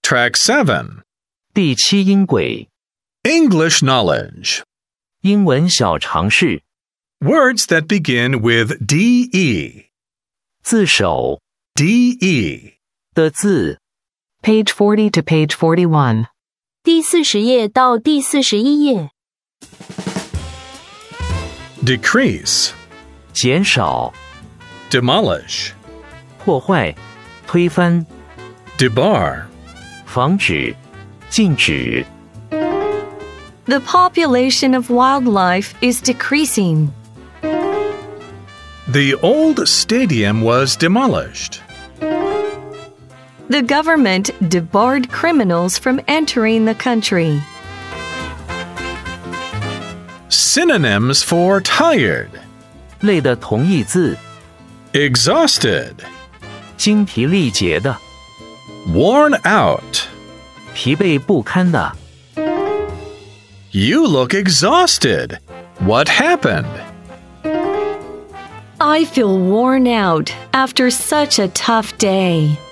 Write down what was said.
Track 7. 第7音轨 English knowledge. 英文小常识 Words that begin with DE. 字首 DE. 的字 Page 40 to page 41. 第40页到第41页。 Decrease. 减少 Demolish. 破坏推翻 Debar. 防止禁止 The population of wildlife is decreasing. The old stadium was demolished. The government debarred criminals from entering the country. Synonyms for tired. 类的同义字 Exhausted. 精疲力竭的 Worn out. 疲惫不堪的 You look exhausted. What happened? I feel worn out after such a tough day.